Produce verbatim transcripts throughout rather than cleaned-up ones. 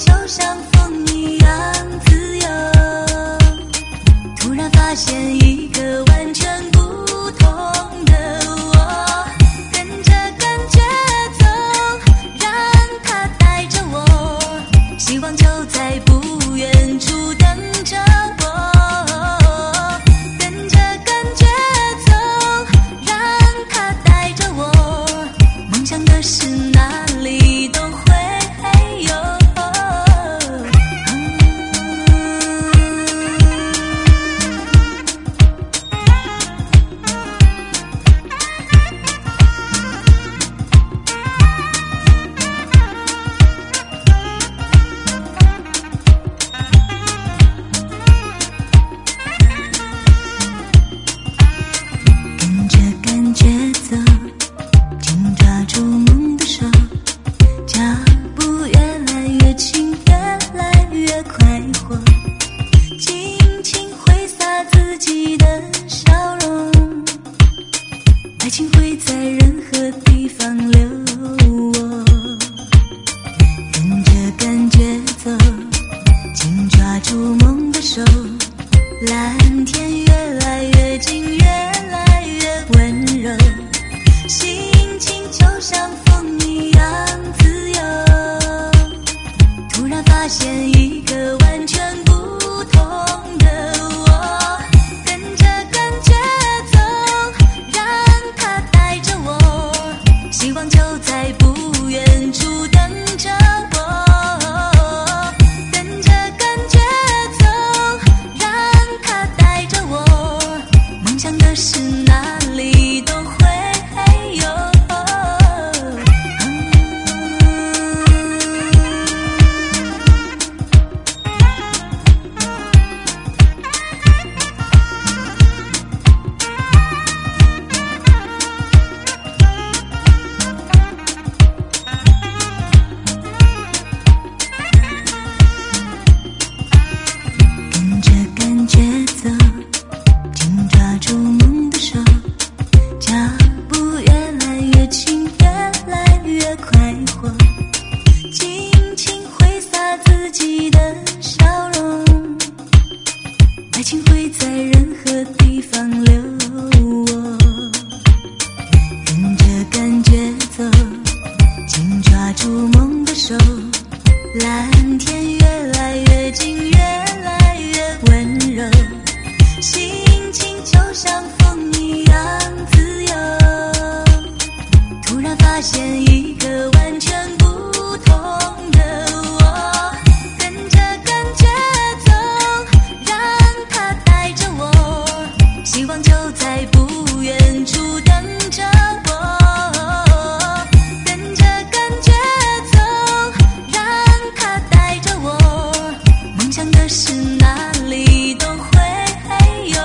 就像风一样自由。突然发现一个完全不同的我，跟着感觉走，让它带着我，希望就在不远处等着我。跟着感觉走，让它带着我，梦想的事哪里都会有。跟着感觉走，紧抓住梦的手，脚步越来越轻，越来越快活，尽情挥洒自己的笑容，爱情会在任何地方留我。跟着感觉走，紧抓住梦的手，蓝天越来越近，越来越温柔，心情就像风一样自由。突然发现一个完全不同的我，跟着感觉走，让它带着我，希望就在不远处等着我。跟着感觉走，让它带着我，梦想的事哪里都会有。跟着感觉走，紧抓住梦的手，脚步越来越轻，越来越快活，尽情挥洒自己的笑容，爱情会在任何地方留我。跟着感觉走，紧抓住梦的手，蓝天越来越近，越来越温柔，心情就像风一样自由。突然发现一个完全不同的我，跟着感觉走，让它带着我，希望就在不远处等着我。跟着感觉走，让它带着我，梦想的事哪里都会有。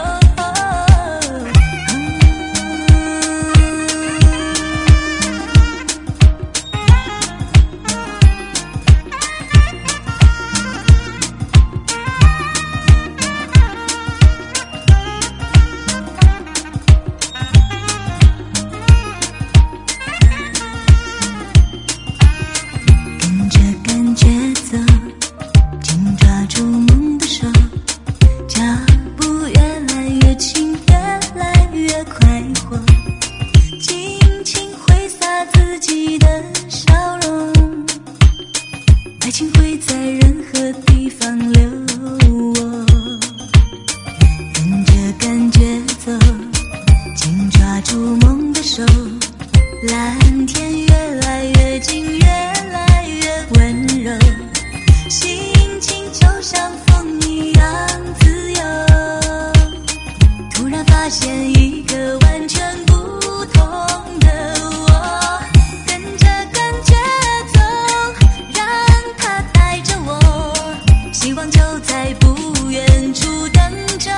跟着感觉走，紧抓住梦的手，脚步越来越轻，越来越快活，尽情挥洒自己的笑容，爱情会在任何地方留我。跟着感觉走，紧抓住梦的手，蓝天越来越近，越来越温柔，心情就像风一样自由。突然发现一个完全不同的我，跟着感觉走，让它带着我，希望就在不远处等着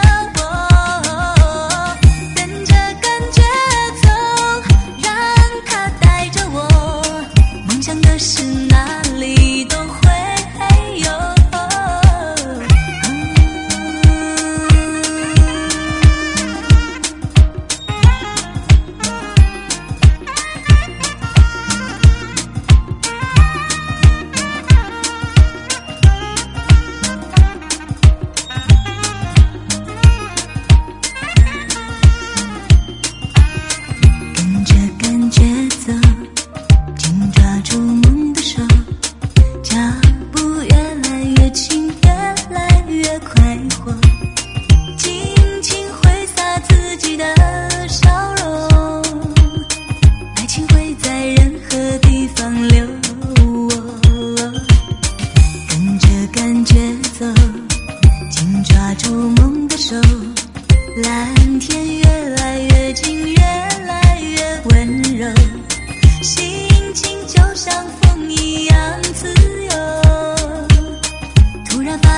我。跟着感觉走，让它带着我，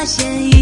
发现。